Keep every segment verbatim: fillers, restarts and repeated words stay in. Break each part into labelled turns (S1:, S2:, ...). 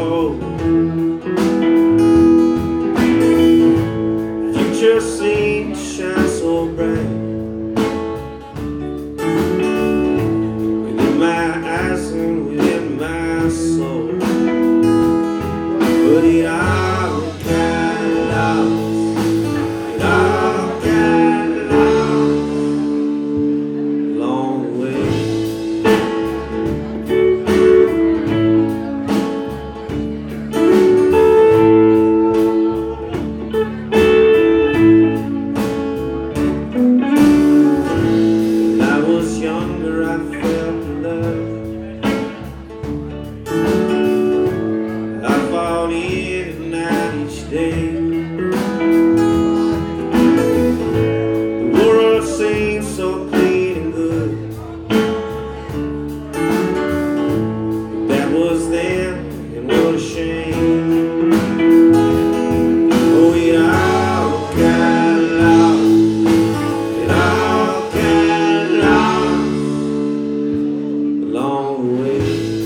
S1: cold. Future seemed to shine so bright within my eyes and within my soul. But it all got lost. It all got lost along the way. When I was younger, I felt love. I fought in at night each day. The world seemed so clean and good. That was then, and what a shame. Oh, it all got lost. It all got lost along the way.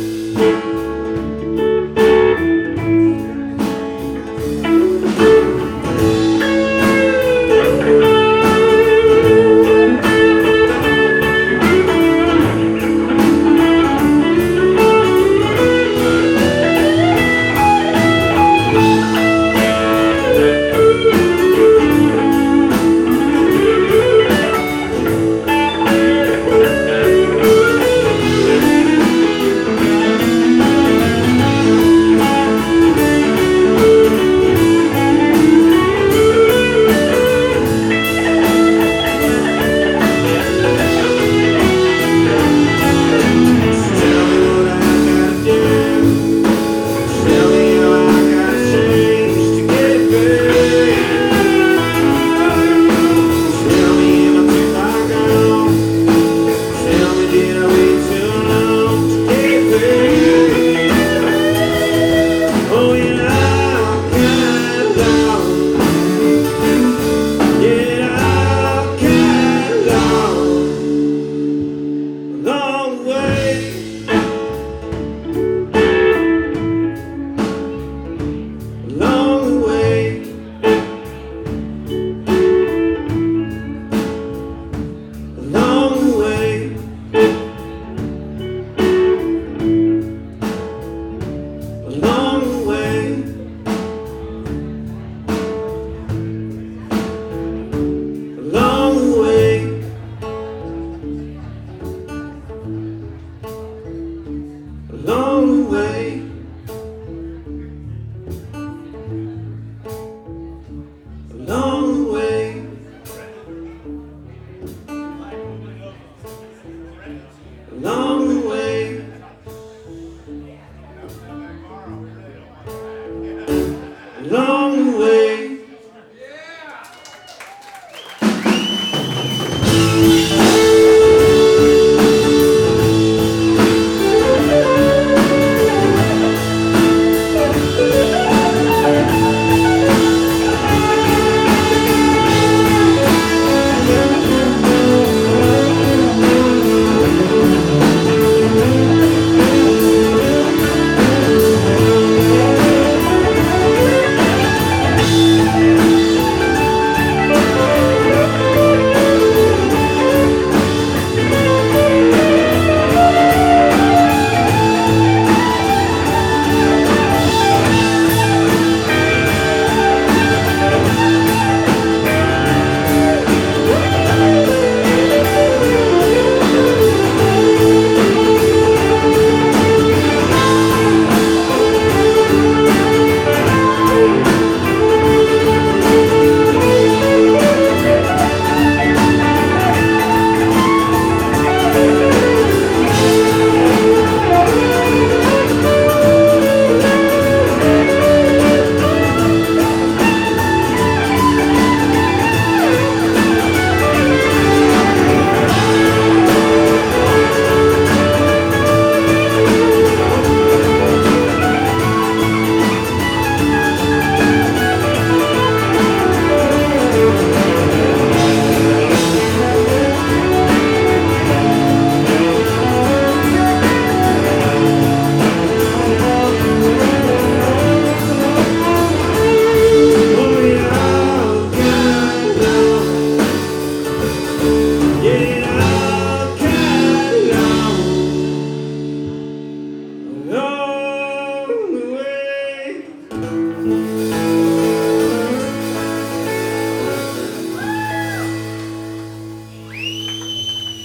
S1: Along the way, along the way, along the way, along the way.